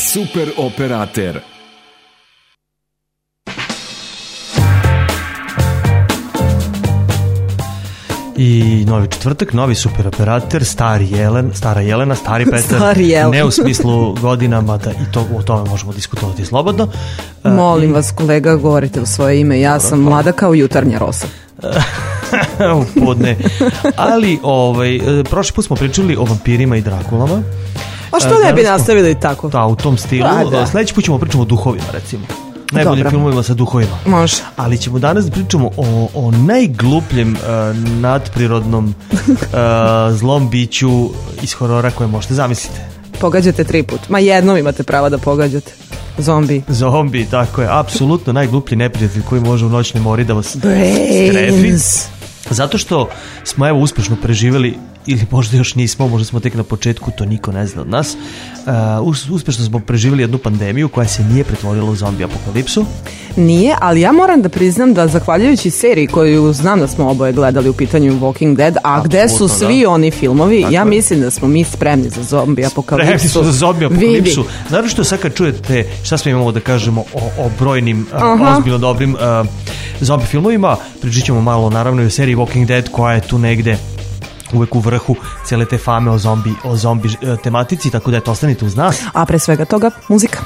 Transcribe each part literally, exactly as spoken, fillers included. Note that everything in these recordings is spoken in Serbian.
Super operater. I novi četvrtak, novi super operater, stari Jelen, stara Jelena, stari Petar, stari Jelen. Ne u smislu godinama, da i to, o tome možemo diskutovati slobodno. Molim vas, kolega, govorite u svoje ime, ja sam mlada kao jutarnja rosa. u podne. Ali ovaj, prošli put smo pričali o vampirima i Drakulama. A što ne bi nastavili tako? Da, u tom stilu. Da, da. Sljedeći put ćemo pričamo o duhovima, recimo. Najboljim Dobro. filmovima sa duhovima. Može. Ali ćemo danas da pričamo o, o najglupljem uh, nadprirodnom uh, zlom biću iz horora koje možete zamisliti. Pogađate tri put. Ma jednom imate prava da pogađate. Zombi. Zombi, tako je. Apsolutno najgluplji neprijatelj koji može u noćnoj mori da vas strefi. Zato što smo evo uspešno preživjeli, ili možda još nismo, možda smo tek na početku, to niko ne zna od nas. Uh, uspešno smo preživjeli jednu pandemiju koja se nije pretvorila u zombi apokalipsu. Nije, ali ja moram da priznam da zahvaljujući seriji koju znam da smo oboje gledali u pitanju Walking Dead, a Absolutno, gde su svi da. oni filmovi, tako ja je. mislim da smo mi spremni za zombi apokalipsu. Spremni smo za zombi apokalipsu. Naravno što sad kad čujete šta smo imamo da kažemo o, o brojnim, uh, ozbiljno dobrim uh, zombi filmovima, pričat ćemo malo naravno i o seriji Walking Dead koja je tu negde uvek u vrhu cijele te fame o zombi, o zombi tematici, tako da eto, ostanite uz nas. A pre svega toga, muzika.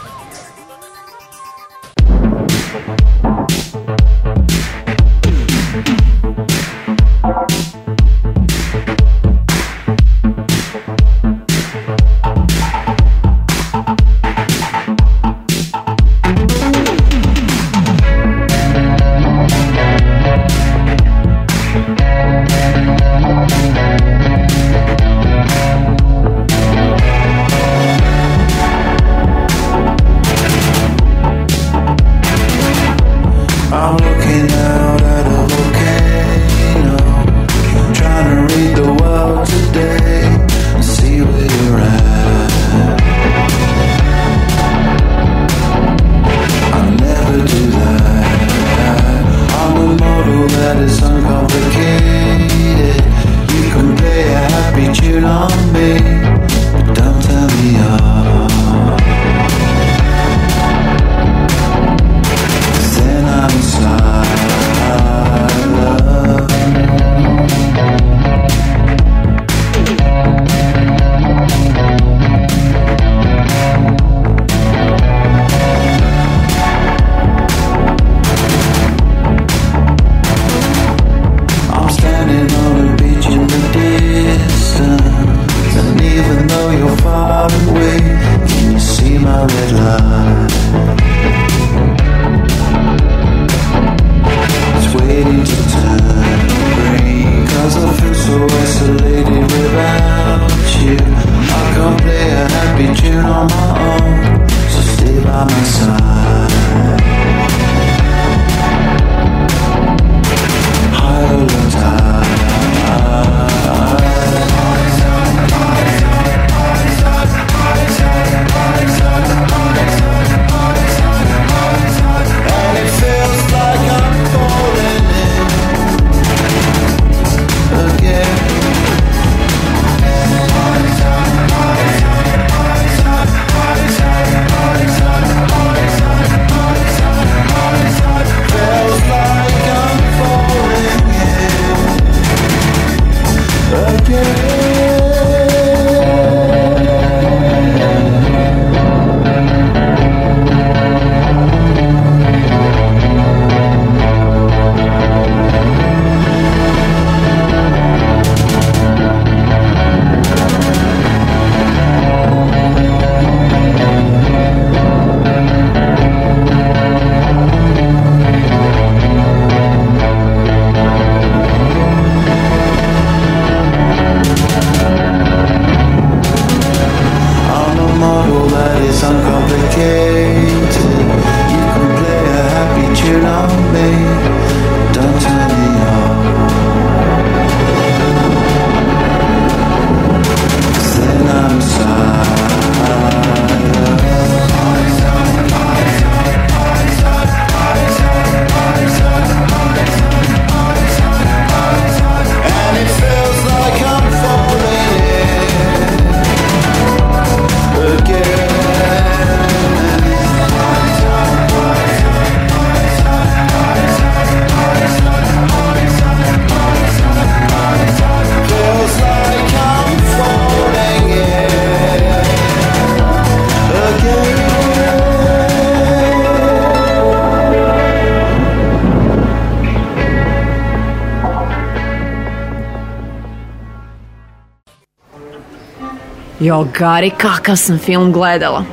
Jo, Gari, kakav sam film gledala.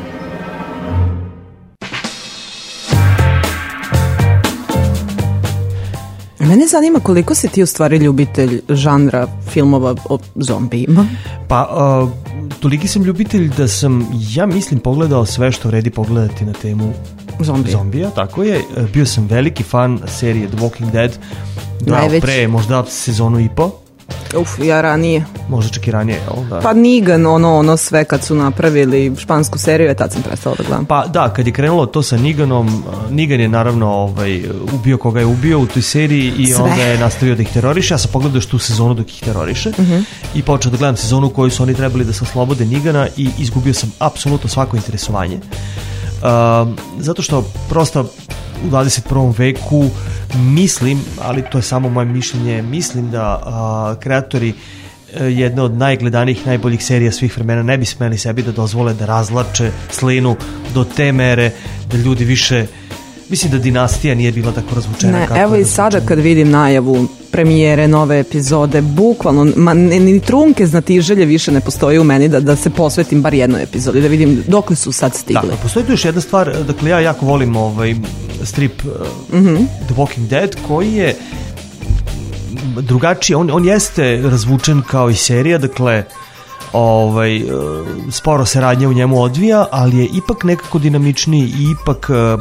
Mene zanima koliko si ti u stvari ljubitelj žanra filmova o zombijima? Pa, uh, toliki sam ljubitelj da sam, ja mislim, pogledao sve što vredi pogledati na temu Zombija. Zombija, tako je. Bio sam veliki fan serije The Walking Dead. Najveći. Pre možda sezonu i po. Uf, ja ranije. Možda čak i ranije, jel? Da. Pa Negan, ono, ono sve kad su napravili špansku seriju, je tad sam prestala da gledam. Pa da, kad je krenulo to sa Neganom, Negan je naravno ovaj, ubio koga je ubio u toj seriji i sve. Onda je nastavio da ih teroriše. Ja sam pogledao još tu sezonu dok ih teroriše uh-huh. i počeo da gledam sezonu u kojoj su oni trebali da se oslobode Negana i izgubio sam apsolutno svako interesovanje. Uh, zato što prosto u dvadeset prvom veku mislim, ali to je samo moje mišljenje, mislim da uh, kreatori uh, jedne od najgledanijih, najboljih serija svih vremena ne bi smeli sebi da dozvole da razlače slinu do te mere da ljudi više, mislim da Dinastija nije bila tako razvučena. Ne, kako evo i sada kad vidim najavu premijere nove epizode, bukvalno ma, ni, ni trunke znatiželje više ne postoji u meni da, da se posvetim bar jednoj epizodi, da vidim dokle su sad stigli. Da, postoji tu još jedna stvar, dakle ja jako volim ovaj strip uh, mm-hmm. The Walking Dead, koji je drugačiji, on, on jeste razvučen kao i serija, dakle ovaj, sporo se radnja u njemu odvija, ali je ipak nekako dinamičniji i ipak uh,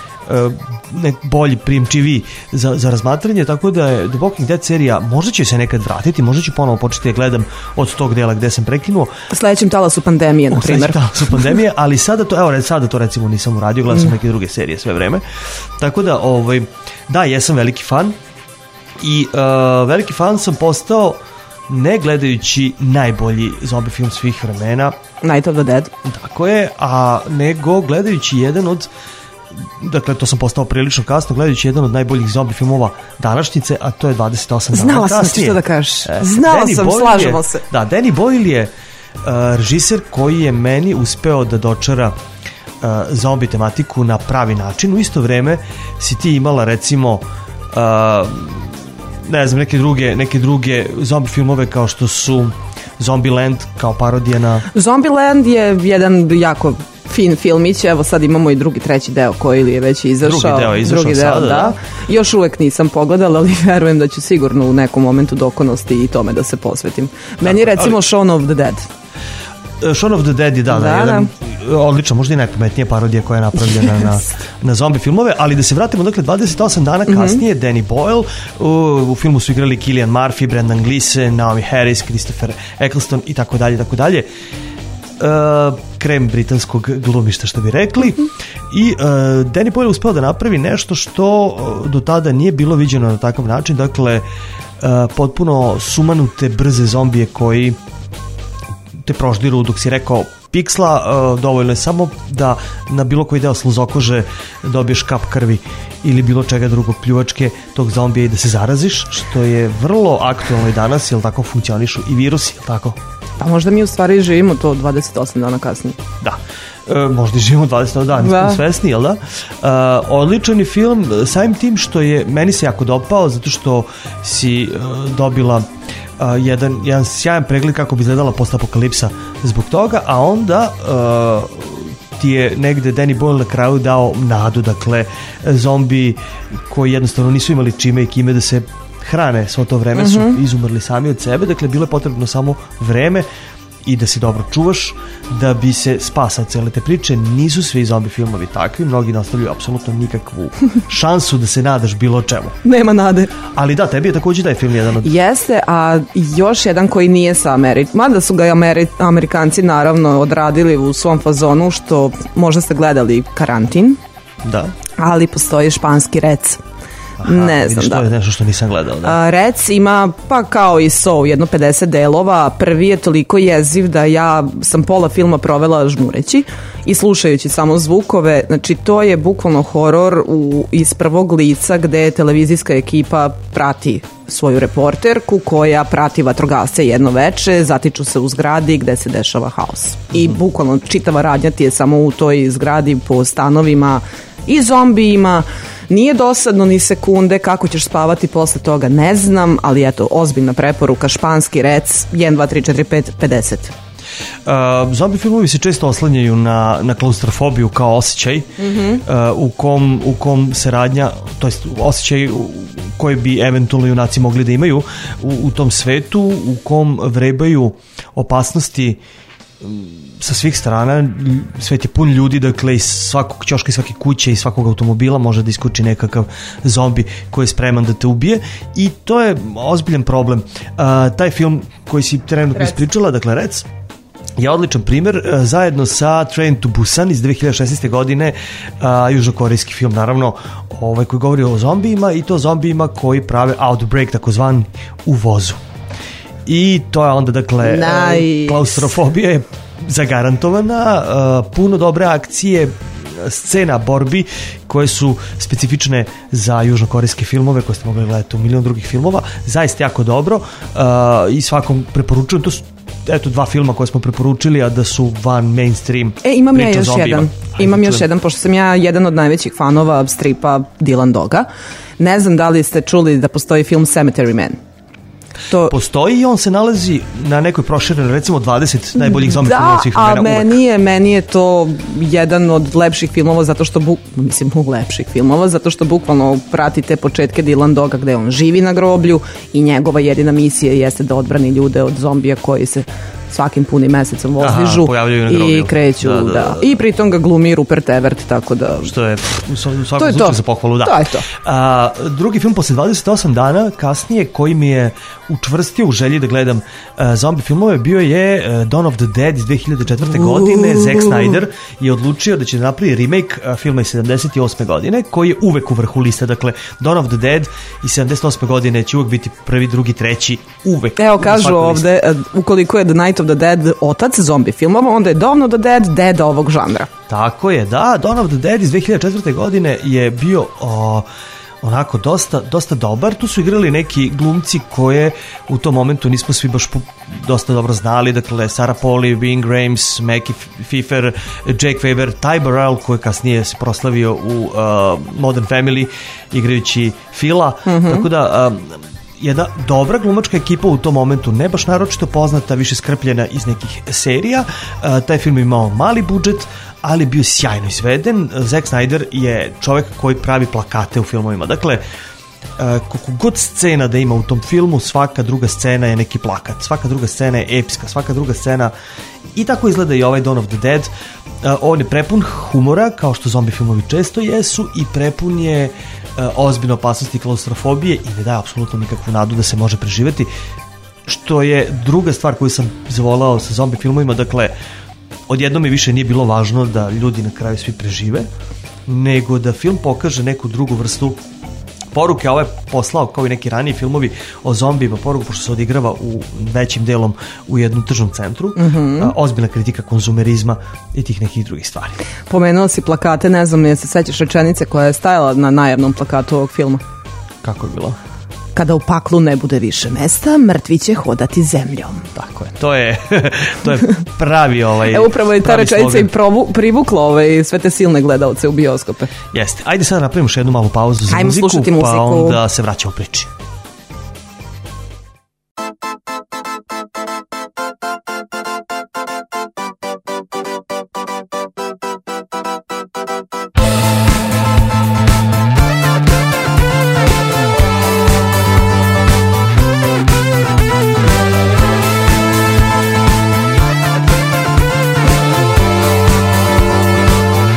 nek bolji, primčiviji za, za razmatranje, tako da je The Walking Dead serija, možda će se nekad vratiti, možda ću ponovo početi da gledam od tog dela gde sam prekinuo. U sledećem talasu pandemije, na primjer. U sledećem talasu pandemije, ali sada to, evo, sada to recimo nisam uradio, gledam sam mm. neke druge serije sve vreme. Tako da, ovaj, da, jesam veliki fan i uh, veliki fan sam postao ne gledajući najbolji zombie film svih vremena. Night of the Dead. Tako je, a nego gledajući jedan od, dakle to sam postao prilično kasno, gledajući jedan od najboljih zombi filmova današnjice, a to je dvadeset osam dana Znala kasnije. Znala sam što da kažeš. E, Znala Danny sam, Boyle slažemo je, se. Da, Danny Boyle je uh, režiser koji je meni uspeo da dočara uh, zombi tematiku na pravi način. U isto vreme si ti imala recimo uh, ne znam, neke druge, neke druge zombi filmove kao što su Zombieland kao parodija na... Zombieland je jedan jako fin filmić, evo sad imamo i drugi, treći deo koji je već izašao. Drugi deo je izašao drugi deo, sada, da. da. Još uvek nisam pogledala, ali verujem da ću sigurno u nekom momentu dokonosti i tome da se posvetim. Meni je recimo ali... Shaun of the Dead. Shaun of the Dead je da, da, da, jedan, da. odlično, možda i najpametnija parodija koja je napravljena na, na zombi filmove, ali da se vratimo, dakle, dvadeset osam dana kasnije, mm-hmm. Danny Boyle, u, u filmu su igrali Cillian Murphy, Brendan Gleeson, Naomi Harris, Christopher Eccleston i tako dalje, tako dalje. Uh, krem britanskog glumišta, što bi rekli. I uh, Danny Boyle uspeo da napravi nešto što uh, do tada nije bilo viđeno na takav način, dakle uh, potpuno sumanute brze zombije koji te proždiru dok si rekao piksla, uh, dovoljno je samo da na bilo koji deo sluzokože dobiješ kap krvi ili bilo čega drugog, pljuvačke tog zombija i da se zaraziš, što je vrlo aktualno i danas, jel tako funkcionišu i virusi, jel tako? Pa možda mi u stvari živimo to dvadeset osam dana kasnije. Da, e, možda živimo dvadeset osam dana, nismo svesni, jel da? E, odličan je film, samim tim što je, meni se jako dopao, zato što si e, dobila e, jedan, jedan sjajan pregled kako bi izgledala postapokalipsa zbog toga, a onda e, ti je negde Danny Boyle na kraju dao nadu, dakle, zombi koji jednostavno nisu imali čime i kime da se hrane svo to vreme, su uh-huh. izumrli sami od sebe, dakle bilo je potrebno samo vreme i da se dobro čuvaš da bi se spasao cele te priče. Nisu svi zombi filmovi takvi, mnogi ne ostavljaju apsolutno nikakvu šansu da se nadaš bilo čemu. Nema nade. Ali da, tebi je također taj film jedan od... Jeste, a još jedan koji nije sa Amerik... Mada su ga Ameri... Amerikanci naravno odradili u svom fazonu, što možda ste gledali Karantin. Da. Ali postoji španski rec. Aha, ne znam, vidiš, da. To je nešto što nisam gledao, da. A, rec ima, pa kao i Saw, jedno pedeset delova. Prvi je toliko jeziv da ja sam pola filma provela žmureći i slušajući samo zvukove. Znači, to je bukvalno horor u, iz prvog lica gde televizijska ekipa prati svoju reporterku koja prati vatrogasce jedno veče, zatiču se u zgradi gde se dešava haos. I bukvalno čitava radnja ti je samo u toj zgradi po stanovima i zombijima. Nije dosadno ni sekunde, kako ćeš spavati posle toga ne znam, ali eto, ozbiljna preporuka, španski rec, jedan, dva, tri, četiri, pet, pedeset. Uh, zombi filmovi se često oslanjaju na, na klaustrofobiju kao osjećaj mm-hmm. uh, u, kom, u kom se radnja, to jest osjećaj koji bi eventualno junaci mogli da imaju u, u tom svetu u kom vrebaju opasnosti sa svih strana. Svet je pun ljudi, dakle iz svakog ćoška, iz svake kuće, iz svakog automobila može da iskoči nekakav zombi koji je spreman da te ubije i to je ozbiljan problem. Uh, taj film koji si trenutno ispričala, dakle Rec, je odličan primjer, uh, zajedno sa Train to Busan iz dve hiljade šesnaeste. godine, uh, južnokorejski film naravno, ovaj, koji govori o zombijima i to zombijima koji prave outbreak, takozvan u vozu. I to je onda, dakle, nice. Klaustrofobija je zagarantovana, uh, puno dobre akcije, scena borbi koje su specifične za južnokorejske filmove koje ste mogli gledati u milion drugih filmova, zaista jako dobro, uh, i svakom preporučujem. To su eto dva filma koje smo preporučili, a da su van mainstream. E, imam ja još jedan. Ajde, imam još jedan, pošto sam ja jedan od najvećih fanova stripa Dylan Doga. Ne znam da li ste čuli da postoji film Cemetery Man. To... Postoji i on se nalazi na nekoj proširenoj, recimo dvadeset najboljih zombi filmova svih vremena. Da, a meni je, meni je to jedan od lepših filmova, zato što bu, mislim lepših filmova, zato što bukvalno prati te početke Dylan Doga gde on živi na groblju i njegova jedina misija jeste da odbrani ljude od zombija koji se svakim punim mesecom vozdižu i kreću, da, da, da, da. I pritom ga glumi Rupert Everett, tako da... Što je u svakom slučaju za pohvalu, da. To je to. A, drugi film posle dvadeset osam dana kasnije koji mi je učvrstio u želji da gledam uh, zombi filmove bio je uh, Dawn of the Dead iz dve hiljade četvrte. godine. Zack Snyder je odlučio da će napravi remake uh, filma iz sedamdeset osme. godine koji je uvek u vrhu liste. Dakle, Dawn of the Dead iz sedamdeset osme. godine će uvek biti prvi, drugi, treći, uvek. Evo kažu ovde, uh, ukoliko je The Night of the Dead otac zombi filmova, onda je Dawn of the Dead deda ovog žanra. Tako je, da. Dawn of the Dead iz dve hiljade četvrte. godine je bio o, onako dosta, dosta dobar. Tu su igrali neki glumci koje u tom momentu nismo svi baš dosta dobro znali, dakle Sarah Polley, Ving Rhames, Mackie Pfeiffer, Jake Weber, Ty Burrell koji kasnije se proslavio u uh, Modern Family igrajući Phila, mm-hmm. tako da um, jedna dobra glumačka ekipa u tom momentu, ne baš naročito poznata, više skrpljena iz nekih serija. Uh, taj film je imao mali budžet, ali bio sjajno izveden. Zack Snyder je čovjek koji pravi plakate u filmovima. Dakle, uh, koliko god scena da ima u tom filmu, svaka druga scena je neki plakat. Svaka druga scena je epska, svaka druga scena i tako izgleda i ovaj Dawn of the Dead. Uh, on je prepun humora, kao što zombi filmovi često jesu, i prepun je uh, ozbiljne opasnosti i klaustrofobije i ne daje apsolutno nikakvu nadu da se može preživeti, što je druga stvar koju sam zavolao sa zombi filmovima. Dakle, odjednom mi više nije bilo važno da ljudi na kraju svi prežive, nego da film pokaže neku drugu vrstu poruke. Ovo je poslao, kao i neki raniji filmovi o zombijima, poruku, pošto se odigrava u većim delom u jednom tržnom centru. Mm-hmm. Ozbiljna kritika konzumerizma i tih nekih drugih stvari. Pomenula si plakate, ne znam, je se sećaš rečenice koja je stajala na najavnom plakatu ovog filma? Kako je bilo? Kada u paklu ne bude više mesta, mrtvi će hodati zemljom. Tako je. To je, to je pravi ovaj... E, upravo je ta rečenica i provu, privukla ovaj, sve te silne gledalce u bioskope. Jeste. Ajde sad napravimo još jednu malu pauzu za Ajmo muziku, slušati muziku, pa onda se vraćamo u priči.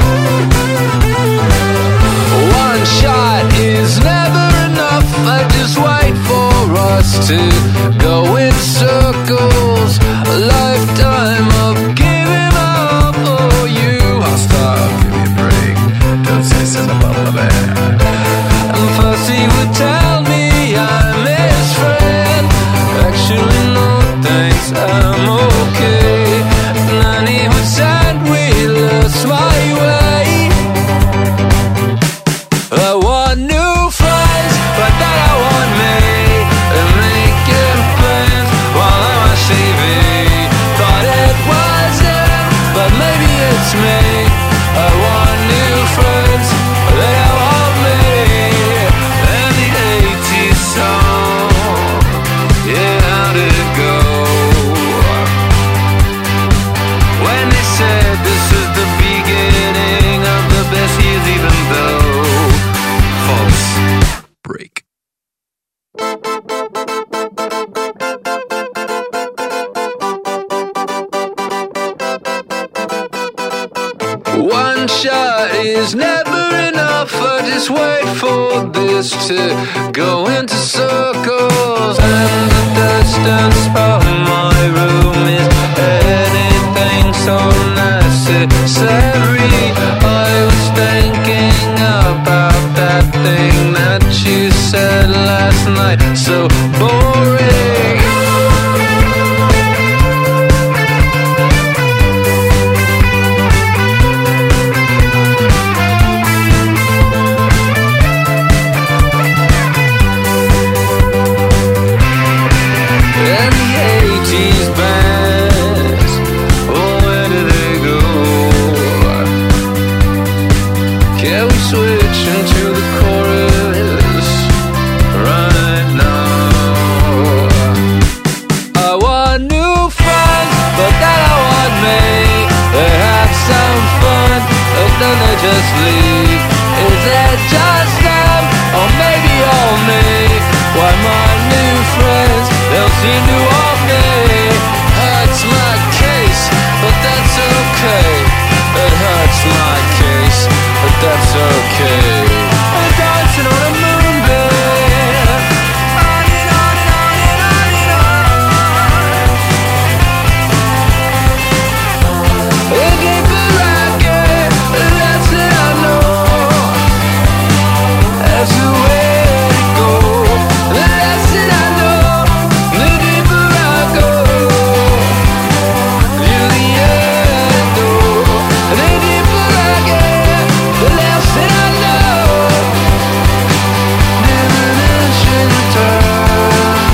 Just There's never enough, I just wait for this to go into circles. And the distance from my room is anything so necessary. I was thinking about that thing that you said last night, so boring. Just leave. Is it just them, or maybe all me? Why my new friends, they'll seem to want me. Hurts my case, but that's okay. It hurts my case, but that's okay. I'm dancing on a moonbeam, on and on and on and on and on. Is it that's the way to go. The less that I know, the deeper I go. To the end, though. The deeper I get, the less that I know. Diminishing return.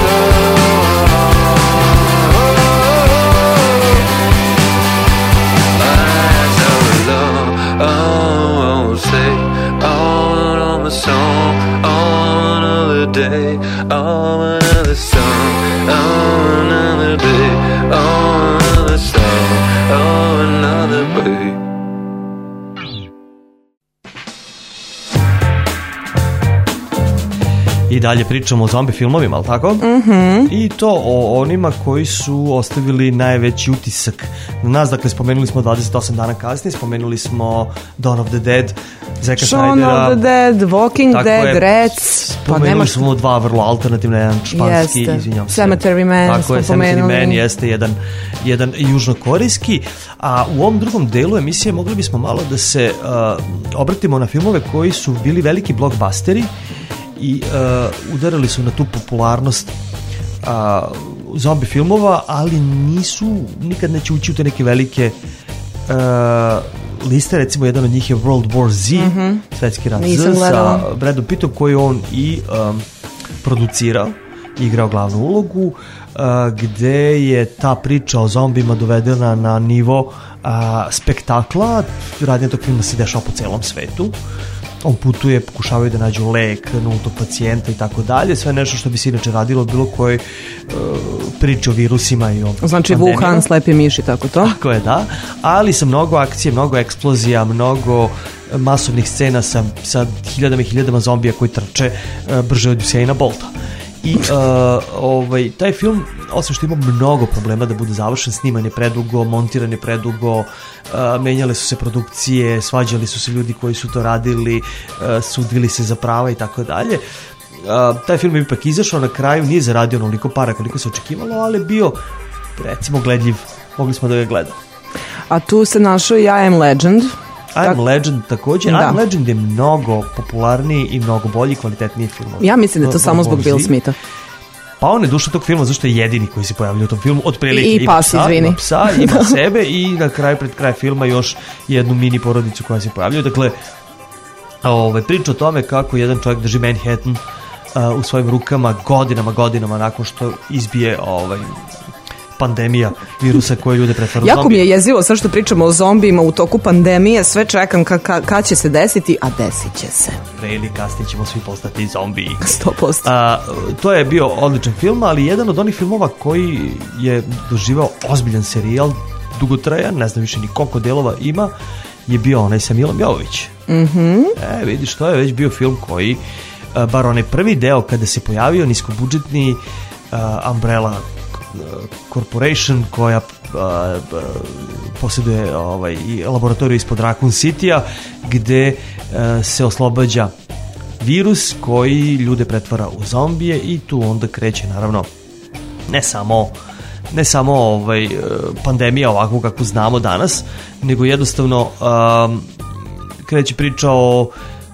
Eyes are alone. Oh, say, oh, a song on another day, on another song, on another day, on another song, on another day. I dalje pričamo o zombi filmovima, ali tako? Mm-hmm. I to o onima koji su ostavili najveći utisak na nas. Dakle, spomenuli smo dvadeset osam dana kasnije, spomenuli smo Dawn of the Dead, Zeka Shaun Snydera, of the Dead, Walking Dead, Rats, spomenuli pa nemaš... smo dva vrlo alternativne, jedan španski, jeste. Izvinjam se. Cemetery Man, tako je, Cemetery Man jeste jedan, jedan južnokorejski, a u ovom drugom delu emisije mogli bismo malo da se uh, obratimo na filmove koji su bili veliki blockbusteri i uh, udarali su na tu popularnost uh, zombi filmova, ali nisu, nikad neće ući u te neke velike uh, liste. Recimo jedan od njih je World War Z, mm-hmm. Svetski rat Z, sa Bradom Pittom, koji on i um, producirao, igrao glavnu ulogu, uh, gde je ta priča o zombima dovedena na nivo uh, spektakla. Radnje tog filma se dešava po celom svetu. On putuje, pokušavaju da nađu lek nultog pacijenta i tako dalje, sve nešto što bi se inače radilo od bilo koje uh, priče o virusima i o znači pandemijama. Wuhan, slepi miš i tako to. Tako je, da, ali sa mnogo akcije, mnogo eksplozija, mnogo masovnih scena sa, sa hiljadama i hiljadama zombija koji trče uh, brže od Usaina Bolta. I uh, ovaj, taj film, osim što ima mnogo problema da bude završen, sniman je predugo, montiran je predugo, uh, menjale su se produkcije, svađali su se ljudi koji su to radili, uh, sudili se za prava i tako dalje. Taj film je ipak izašao, na kraju nije zaradio onoliko para koliko se očekivalo, ali je bio, recimo, gledljiv, mogli smo da ga gledamo. A tu se našao i I Am Legend. I Am Legend također. Da. I Am Legend je mnogo popularniji i mnogo bolji, kvalitetniji film. Ja mislim da je to samo zbog Bill Smitha. Pa on je duša tog filma, zašto je jedini koji se pojavlja u tom filmu. Od prilike I, i pas, ima psa, izvini. Ima psa, ima sebe i na kraju, pred kraj filma, još jednu mini porodicu koja se pojavljuje. Dakle, ovaj, priča o tome kako jedan čovjek drži Manhattan uh, u svojim rukama godinama, godinama nakon što izbije ovaj, pandemija virusa koje ljude pretvara u zombije. Jako mi je jezivo sve što pričamo o zombijima u toku pandemije, sve čekam kad ka, ka će se desiti, a desit će se. Pre ili kasnije ćemo svi postati zombiji. sto posto. A, to je bio odličan film, ali jedan od onih filmova koji je doživao ozbiljan serijal, dugotrajan, ne znam više ni koliko delova ima, je bio onaj sa Milom Jovović. Mhm. E, vidiš, to je već bio film koji, bar onaj prvi deo kada se pojavio niskobudžetni uh, Umbrella Corporation koja uh, uh, posjeduje ovaj, i laboratoriju ispod Raccoon City-a gde uh, se oslobađa virus koji ljude pretvara u zombije i tu onda kreće naravno ne samo ne samo ovaj, pandemija ovakvu kakvu znamo danas, nego jednostavno um, kreće priča o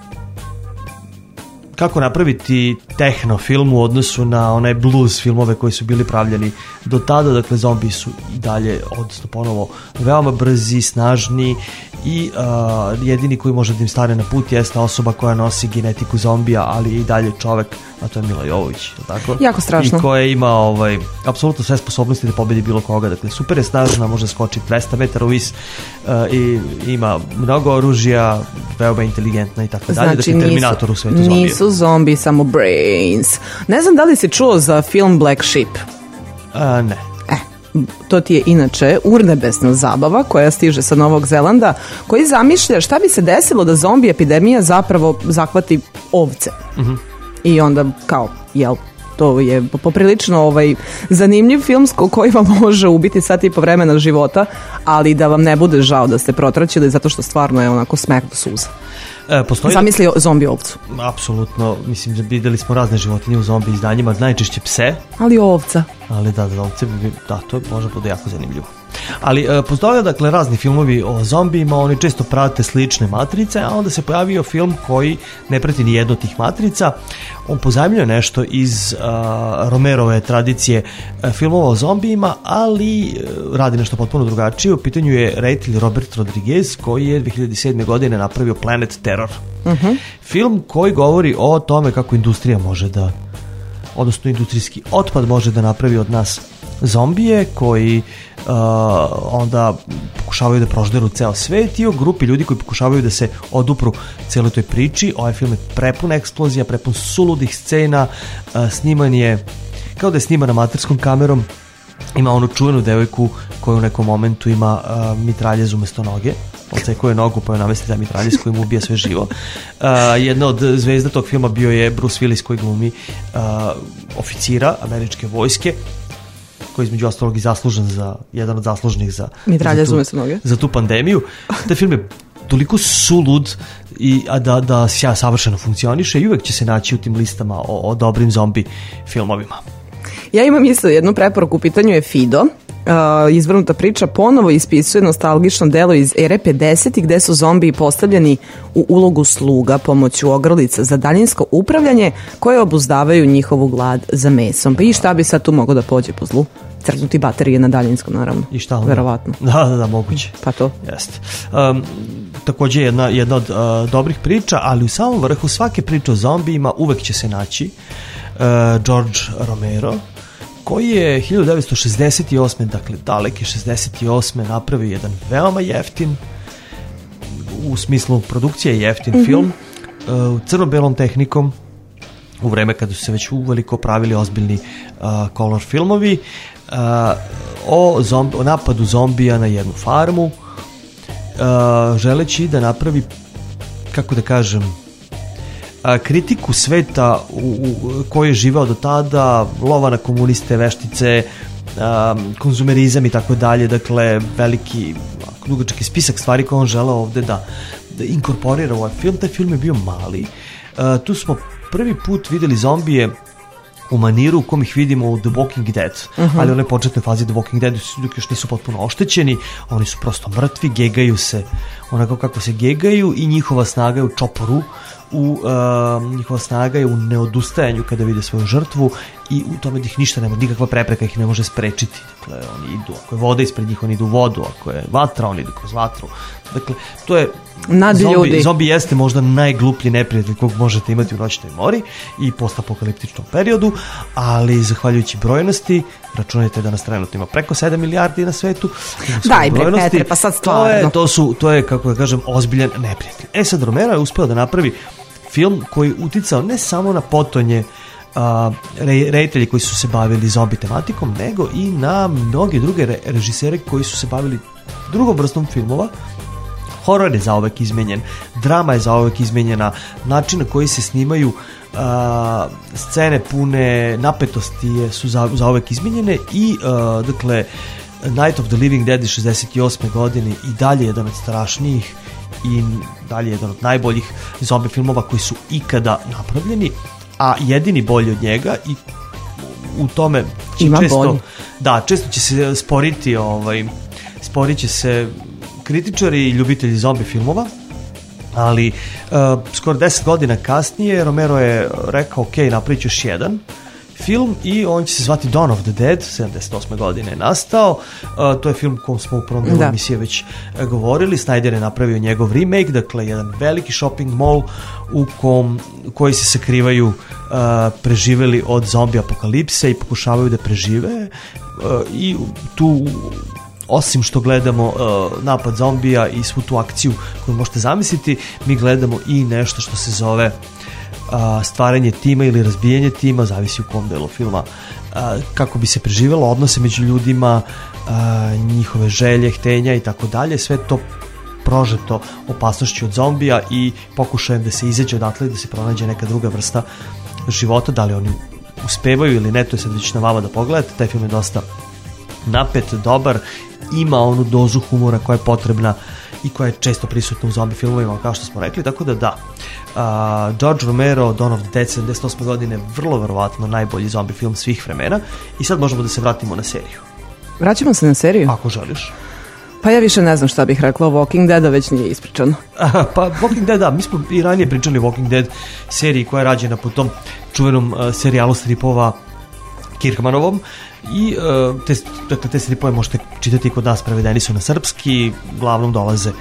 kako napraviti tehno film u odnosu na onaj blues filmove koji su bili pravljeni do tada. Dakle, zombi su i dalje, odnosno ponovo, veoma brzi, snažni i uh, jedini koji može da im stane na put jeste osoba koja nosi genetiku zombija, ali i dalje čovek, a to je Mila Jovović, tako? Jako strašno. I koja ima ovaj, apsolutno sve sposobnosti da pobedi bilo koga. Dakle, super je snažna, može skočiti dvesta metara u vis uh, i ima mnogo oružja, veoma inteligentna i tako dalje. Znači, dakle, Terminator u svetu zombije. Nisu zombi, samo brains. Ne znam da li si čuo za film Black Sheep? Uh, ne. E, to ti je inače urnebesna zabava koja stiže sa Novog Zelanda, koji zamišlja šta bi se desilo da zombi epidemija zapravo zahvati ovce. Uh-huh. I onda kao, jel, to je poprilično ovaj, zanimljiv film koji vam može ubiti sat i po vremena života, ali da vam ne bude žao da ste protraćili, zato što stvarno je onako smek do suza. E, postoji... Zamislio zombi ovcu. Apsolutno, mislim da videli smo razne životinje u zombi izdanjima, najčešće pse. Ali ovca. Ali da, da, ovce bi, da, to može bude jako zanimljivo. Ali e, postoje dakle razni filmovi o zombijima, oni često prate slične matrice, a onda se pojavio film koji ne prati ni jednu od tih matrica. On pozajmljuje nešto iz a, Romerove tradicije a, filmova o zombijima, ali a, radi nešto potpuno drugačije. U pitanju je reditelj Robert Rodriguez koji je dve hiljade sedme godine napravio Planet Terror. Uh-huh. Film koji govori o tome kako industrija može da, odnosno industrijski otpad može da napravi od nas zombije koji uh, onda pokušavaju da prožderu ceo svet i o grupi ljudi koji pokušavaju da se odupru celoj toj priči. Ovaj film je prepun eksplozija, prepun suludih scena, uh, sniman je kao da je sniman amaterskom kamerom. Ima onu čuvenu devojku koja u nekom momentu ima uh, mitraljez umesto noge, odsekuje nogu pa joj namesti taj mitraljez koji mu ubija sve živo. Uh, jedna od zvezda tog filma bio je Bruce Willis koji glumi uh, oficira američke vojske, koji je između ostalog i zaslužen za, jedan od zaslužnih za, za, tu, za tu pandemiju. Taj film je toliko sulud i, a da, da sja savršeno funkcioniše i uvek će se naći u tim listama o, o dobrim zombi filmovima. Ja imam isto jednu preporuku, u pitanju je Fido. Uh, izvrnuta priča ponovo ispisuje nostalgično delo iz ere pedesetih gde su zombiji postavljeni u ulogu sluga pomoću ogrlica za daljinsko upravljanje koje obuzdavaju njihovu glad za mesom. Pa i šta bi sad tu moglo da pođe po zlu? Crknuti baterije na daljinsko, naravno. I šta onda? Verovatno. Da, da, da, moguće. Pa to. Jeste. Um, takođe jedna, jedna od uh, dobrih priča, ali u samom vrhu svake priče o zombijima uvek će se naći uh, George Romero, koji je hiljadu devetsto šezdeset osme, dakle daleke šezdeset osme napravio jedan veoma jeftin, u smislu produkcije jeftin mm-hmm. film, uh, crno-belom tehnikom, u vreme kada su se već uveliko pravili ozbiljni uh, color filmovi, uh, o, zombi, o napadu zombija na jednu farmu, uh, želeći da napravi, kako da kažem, a, kritiku sveta u, u koji je živao do tada, lova na komuniste, veštice, a, konzumerizam i tako dalje, dakle veliki dugački spisak stvari koje on želeo ovde da, da inkorporira u ovaj film. Taj film je bio mali, a, tu smo prvi put videli zombije u maniru u kom ih vidimo u The Walking Dead, uh-huh. ali u onoj početnoj fazi The Walking Dead dok još nisu potpuno oštećeni, oni su prosto mrtvi, gegaju se onako kako se gegaju i njihova snaga je u čoporu, u uh, njihova snaga je u neodustajanju kada vide svoju žrtvu i u tome da ih ništa nema, nikakva prepreka ih ne može sprečiti. Dakle, oni idu, ako je voda ispred njih, oni idu u vodu, ako je vatra, oni idu kroz vatru. Dakle, to je zombi, zombi jeste možda najgluplji neprijatelj kog možete imati u Noćnoj mori i postapokaliptičnom periodu, ali zahvaljujući brojnosti, računajte da nas trenutno ima preko sedam milijardi na svetu. Daj bre Petre, pa sad stvarno. To je, to su, to je, kako da kažem, ozbiljan neprijatelj. E sad, Romero je uspeo da napravi film koji uticao ne samo na potonje Uh, re, reditelji koji su se bavili zombi tematikom, nego i na mnoge druge re, režisere koji su se bavili drugom vrstom filmova, Horor je zauvek izmenjen, drama je zauvek izmenjena, način na koji se snimaju uh, scene pune napetosti su za, zauvek izmenjene i uh, dakle Night of the Living Dead iz šezdeset osme godine i dalje jedan od strašnijih i dalje jedan od najboljih zombi filmova koji su ikada napravljeni, a jedini bolji od njega i u tome će Ima često bolji. da, često će se sporiti ovaj, sporit će se kritičari i ljubitelji zombi filmova, ali uh, skoro deset godina kasnije Romero je rekao ok, napravit ću još jedan film i on će se zvati Dawn of the Dead, sedamdeset osme godine je nastao. Uh, to je film o kom smo u prvom delu emisije već uh, govorili. Snyder je napravio njegov remake, dakle jedan veliki shopping mall u kom, koji se sakrivaju uh, preživeli od zombi apokalipse i pokušavaju da prežive uh, i tu osim što gledamo uh, napad zombija i svu tu akciju koju možete zamisliti, mi gledamo i nešto što se zove Uh, stvaranje tima ili razbijanje tima, zavisi u kom delu filma, uh, kako bi se preživelo, odnose među ljudima, uh, njihove želje, htenja i tako dalje, sve to prožeto opasnošću od zombija i pokušajem da se izađe odatle i da se pronađe neka druga vrsta života, da li oni uspevaju ili ne, to je sad već na vama da pogledate. Taj film je dosta napet, dobar, ima onu dozu humora koja je potrebna i koja je često prisutna u zombi filmovima, kao što smo rekli, tako da da. Uh, George Romero, Dawn of the Dead, sedamdeset osme godine, vrlo verovatno najbolji zombi film svih vremena i sad možemo da se vratimo na seriju. Vraćamo se na seriju? Ako želiš. Pa ja više ne znam šta bih rekla o Walking Dead, a već nije ispričano. Aha, pa Walking Dead, da, mi smo i ranije pričali o Walking Dead seriji koja je rađena po tom čuvenom uh, serijalu stripova Kirkmanovom i uh, te, dakle, te stripove možete čitati kod nas, prevedeni su na srpski, uglavnom dolaze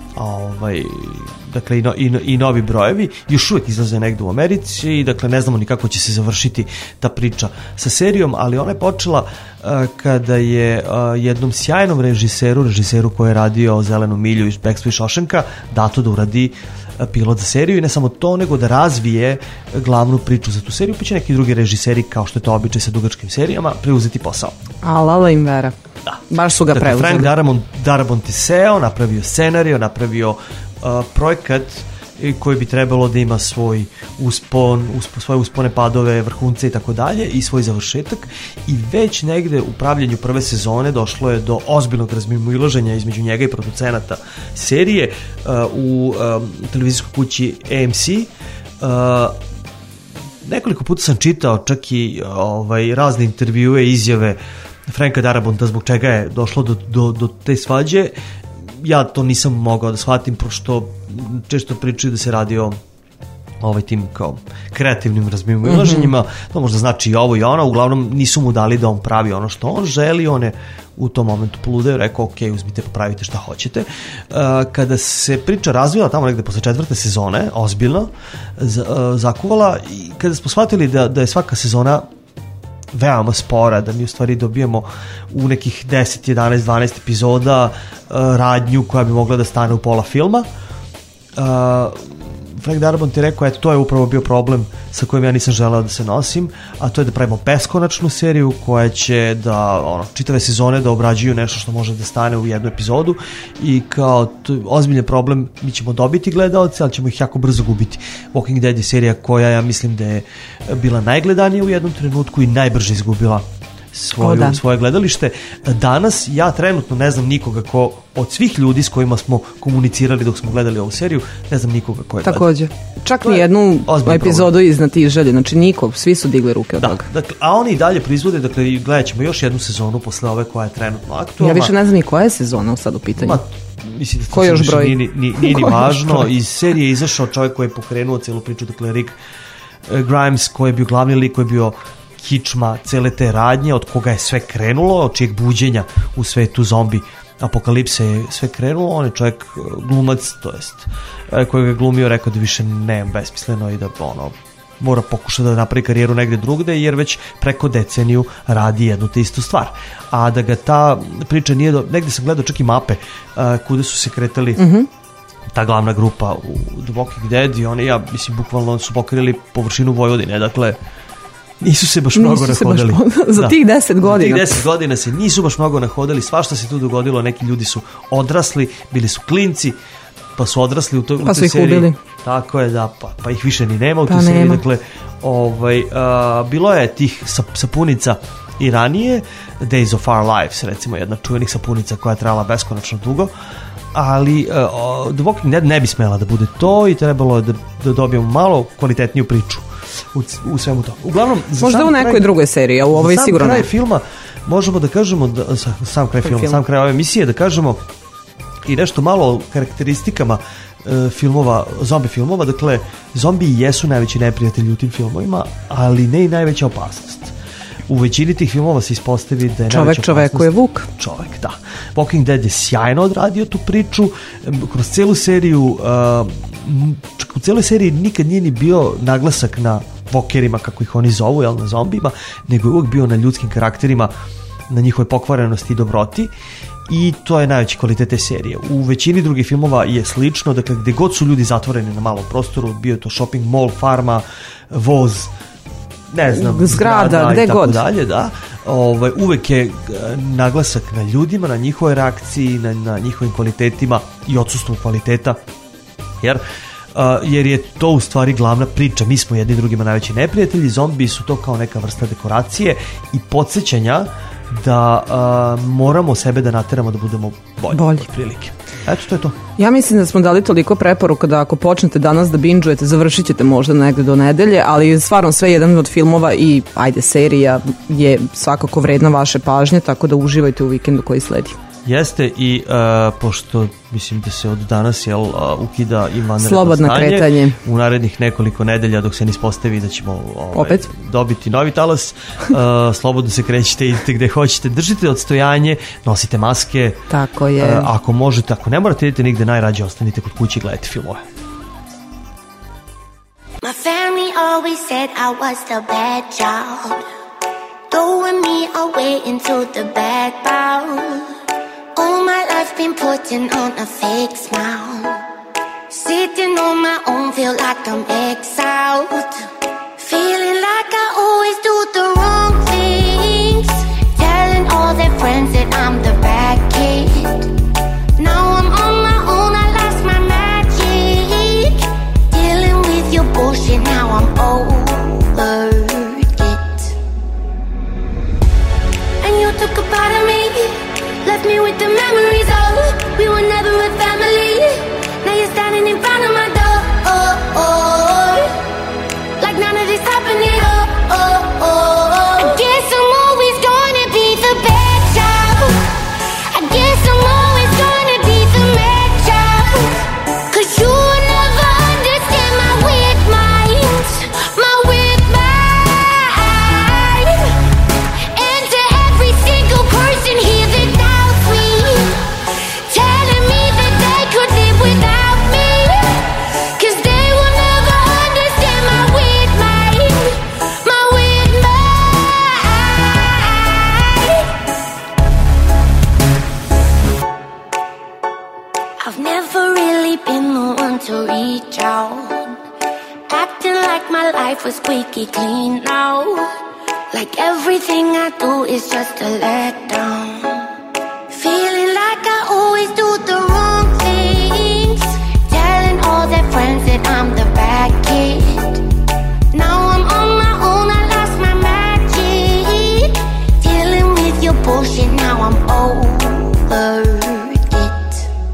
ovaj, dakle i, no, i, no, i novi brojevi, još uvijek izlaze negde u Americi i dakle ne znamo ni kako će se završiti ta priča sa serijom, ali ona je počela uh, kada je uh, jednom sjajnom režiseru, režiseru koji je radio Zelenu milju iz Bekstva i Šošenka, dato da uradi pilot za seriju i ne samo to, nego da razvije glavnu priču za tu seriju, pa će neki drugi režiseri, kao što je to običaj sa dugačkim serijama, preuzeti posao. A lala im vera. Da. Baš su ga dakle, preuzeli. Frank Darabont, Darabont je seo, napravio scenariju, napravio uh, projekat koji bi trebalo da ima svoj uspon, uspo, svoje uspone, padove, vrhunce i tako dalje i svoj završetak i već negde u pravljenju prve sezone došlo je do ozbiljnog razmimoilaženja između njega i producenata serije uh, u um, televizijskoj kući A M C. Uh, nekoliko puta sam čitao čak i ovaj, razne intervjue i izjave Franka Darabonta zbog čega je došlo do, do, do te svađe. Ja to nisam mogao da shvatim, pošto često pričaju da se radi o ovaj tim kao kreativnim razmimoilaženjima, mm-hmm. to možda znači i ovo i ono, uglavnom nisu mu dali da on pravi ono što on želi, on je u tom momentu poludeo, rekao ok, uzmite, popravite šta hoćete. Uh, kada se priča razvila tamo negde posle četvrte sezone, ozbiljno z, uh, zakuvala i kada smo shvatili da, da je svaka sezona veoma spora, da mi u stvari dobijemo u nekih deset, jedanaest, dvanaest epizoda uh, radnju koja bi mogla da stane u pola filma. Uh, Frank Darabont je rekao, eto, to je upravo bio problem sa kojim ja nisam želeo da se nosim, a to je da pravimo beskonačnu seriju koja će da, ono, čitave sezone da obrađuju nešto što može da stane u jednu epizodu i kao to, ozbiljan problem, mi ćemo dobiti gledaoce, ali ćemo ih jako brzo gubiti. Walking Dead je serija koja, ja mislim da je bila najgledanija u jednom trenutku i najbrže izgubila svoju, o, svoje gledalište. Danas ja trenutno ne znam nikoga ko, od svih ljudi s kojima smo komunicirali dok smo gledali ovu seriju, ne znam nikoga ko je gleda. Takođe. Čak ni jednu epizodu iznatiželje, znači niko, svi su digli ruke od da, toga. Dakle, a oni i dalje proizvode, dakle gledat ćemo još jednu sezonu posle ove koja je trenutno aktualna. Ja više ne znam ni koja je sezona sad u pitanju. Ma, mislim da ko još broj? Nije, nije, nije ni važno. Iz serije je izašao čovjek koji je pokrenuo celu priču, dakle Rick Grimes, koji je bio glavni lik, koji je bio kičma cele te radnje, od koga je sve krenulo, od čijeg buđenja u svetu zombi apokalipse je sve krenulo. On je čovjek glumac, to jest koji ga glumio, rekao da više ne besmisleno i da ono mora pokušati da napravi karijeru negde drugde, jer već preko deceniju radi jednu te istu stvar. A da ga ta priča nije do... negde sam gledao čak i mape uh, kude su se kretali mm-hmm. ta glavna grupa u The Walking Dead i one, ja mislim, bukvalno su pokrili površinu Vojvodine, dakle nisu se baš mnogo nisu nahodali. Baš, za da. tih deset godina. Za tih deset godina se nisu baš mnogo nahodali, svašta se tu dogodilo, neki ljudi su odrasli, bili su klinci, pa su odrasli u, to, u pa su toj ih seriji. ubili. Tako je, da, pa, pa ih više ni nema u pa toj seriji. Nema. Dakle, ovaj, uh, bilo je tih sap, sapunica i ranije, Days of Our Lives, recimo jedna čuvenih sapunica koja je trajala beskonačno dugo, ali uh, The Walking Dead ne bi smela da bude to i trebalo je da, da dobijemo malo kvalitetniju priču u, u svemu tomu. Uglavnom, za možda u nekoj kraj, drugoj seriji, a u ovoj sigurno ne. Za sam kraj filma možemo da kažemo, da, sam kraj filma, film. sam kraj ove emisije da kažemo i nešto malo o karakteristikama e, filmova, zombi filmova. Dakle, zombi jesu najveći neprijatelji u tim filmovima, ali ne i najveća opasnost. U većini tih filmova se ispostavi da je čovek čoveku je vuk. Čovek, da. Walking Dead je sjajno odradio tu priču. Kroz celu seriju, uh, u celoj seriji nikad nije ni bio naglasak na walkerima, kako ih oni zovu, jel, na zombima, nego je uvijek bio na ljudskim karakterima, na njihovoj pokvarenosti i dobroti. I to je najveći kvalitet te serije. U većini drugih filmova je slično, dakle, gde god su ljudi zatvoreni na malom prostoru, bio je to shopping mall, farma, voz, ne znam, zgrada, zgrada gde i tako god. dalje, da. Ovaj, uvek je naglasak na ljudima, na njihovoj reakciji, na, na njihovim kvalitetima i odsustvu kvaliteta, jer, uh, jer je to u stvari glavna priča. Mi smo jedni drugima najveći neprijatelji, zombi su to kao neka vrsta dekoracije i podsjećanja da uh, moramo sebe da nateramo da budemo bolji. bolji. Prilike. Eto, to je to. Ja mislim da smo dali toliko preporuka da ako počnete danas da binđujete, završit ćete možda negde do nedelje, ali stvarno sve jedan od filmova i ajde serija je svakako vredna vaše pažnje, tako da uživajte u vikendu koji sledi. Jeste i uh, pošto mislim da se od danas jel, uh, ukida i vanredno slobodno stanje, kretanje u narednih nekoliko nedelja dok se ne ispostavi da ćemo ovaj, opet dobiti novi talas, uh, slobodno se krećete, idite gde hoćete, držite odstojanje, nosite maske, tako je. Uh, ako možete, ako ne morate idete nigde, najrađe ostanite kod kuće i gledajte filmove. My family always said I was the bad child, throwing me away into the bad bowl. All my life been putting on a fake smile, sitting on my own, feel like I'm exiled, feeling like I always do the wrong things, telling all their friends that I'm the bad kid. Now I'm on my own, I lost my magic, dealing with your bullshit, now I'm over it. And you took a part of me, left me with the memories of we were never a family. Now you're standing in front of my door, oh, oh, like none of this happening. Oh, oh, oh. I guess I'm always gonna be the bad child. I guess I'm always gonna be the mad child. 'Cause you will never understand my weird mind, my weird mind. And to every single person here that doubts me, telling me that they could live without me, 'cause they will never understand my weird mind, my weird mind. I've never really been the one to reach out, acting like my life was squeaky clean now, like everything I do is just a letdown, feeling like I always do the wrong things, telling all their friends that I'm the bad kid. Now I'm on my own, I lost my magic, dealing with your bullshit, now I'm over it.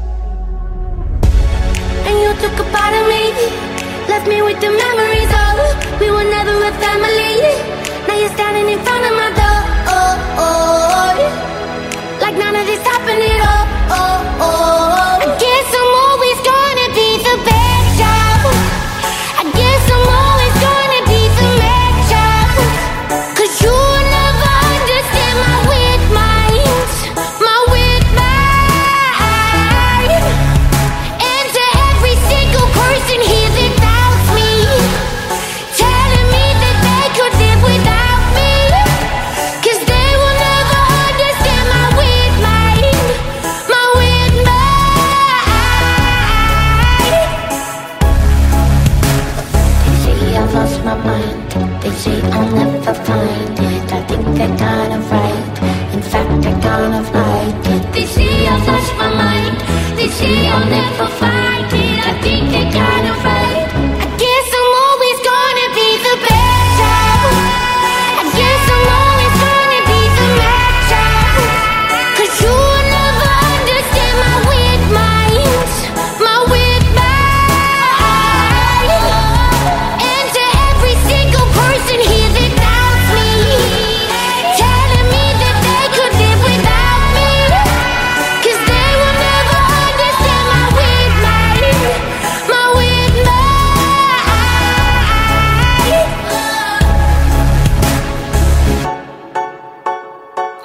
And you took a part of me, left me with the memories of we were never a family. Now you're standing in front of my door, oh, oh, like none of this happening. Oh, oh, oh. I guess I'm always gonna be the bad child. I guess I'm always gonna be the mad child. 'Cause you will never understand my weird mind, my weird mind. And to every single person here that doubts me, telling me that they could live without me,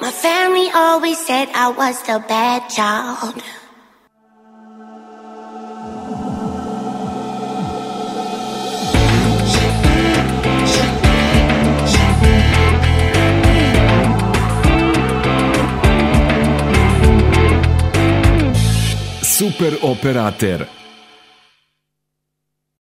My family always said I was the bad child. Super operater